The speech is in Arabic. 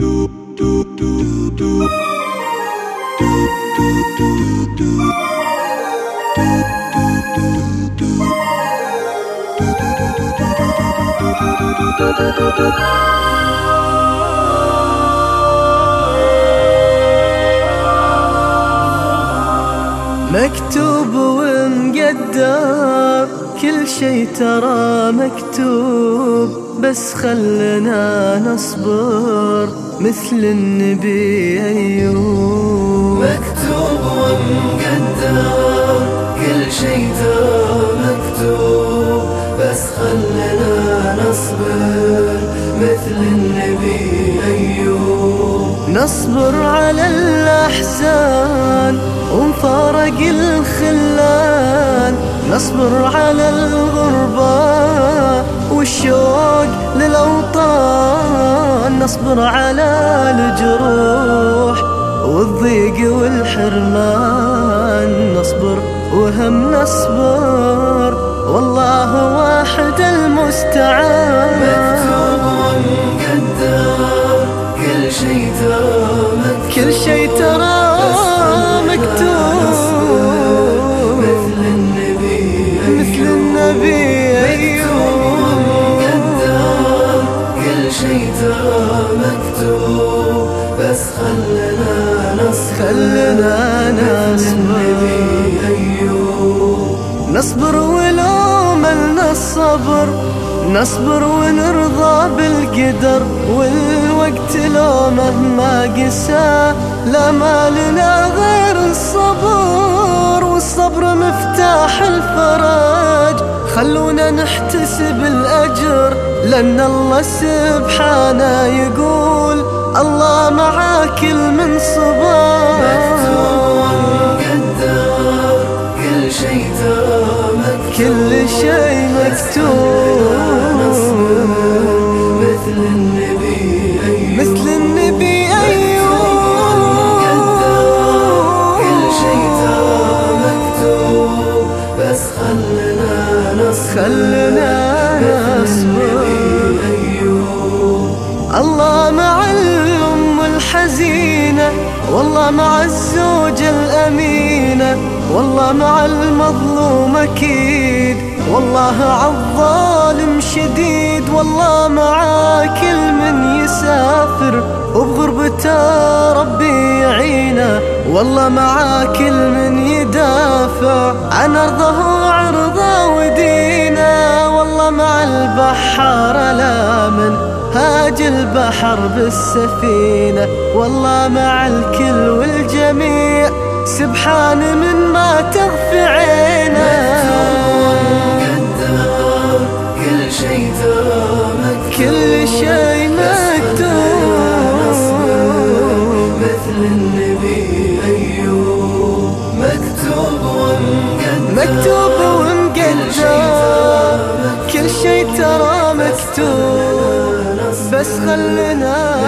مكتوب ومقدر كل شي ترى مكتوب، بس خلنا نصبر مثل النبي أيوب. مكتوب ومقدر كل شي ترى مكتوب، بس خلنا نصبر مثل النبي أيوب. نصبر على الأحزان ونفارق الخلان، نصبر على الغربة والشوق للأوطان، نصبر على الجروح والضيق والحرمان، نصبر وهم نصبر والله واحد المستعان. مكتوب ومقدر كل شي ترى مكتوب، كل شي ترى مكتوب مثل النبي مثل النبي أيوب. مقدر كل شي ترى مكتوب، بس خلنا نصبر نصبر ولو ملنا الصبر، نصبر ونرضى بالقدر، والوقت لو مهما قسى لا ما لنا غير الصبر، والصبر مفتاح الفرج. خلونا نحتسب الأجر لأن الله سبحانه يقول الله مع كل من صبر. مكتوب ومقدر كل شي ترى مكتوب، كل شي مكتوب مثل النبي أيوب. مثل النبي أيوب. كل شي ترى مكتوب، بس خلنا نصبر أيوب. الله مع الأم الحزينة، والله مع الزوجة الأمينة، والله مع المظلوم أكيد، والله عالظالم شديد، والله مع كل من يسافر وبغربته ربي يعينه، والله مع كل من يدافع عن أرضه وعرضه ودينه، والله مع البحار لا من هاج البحر بالسفينة، والله مع الكل والجميع سبحان من ما تغفي عينه. كل شي ترى مكتوب، كل شي مكتوب مثل النبي أيوب. مكتوب ومقدر كل شي ترى مكتوب، بس خلنا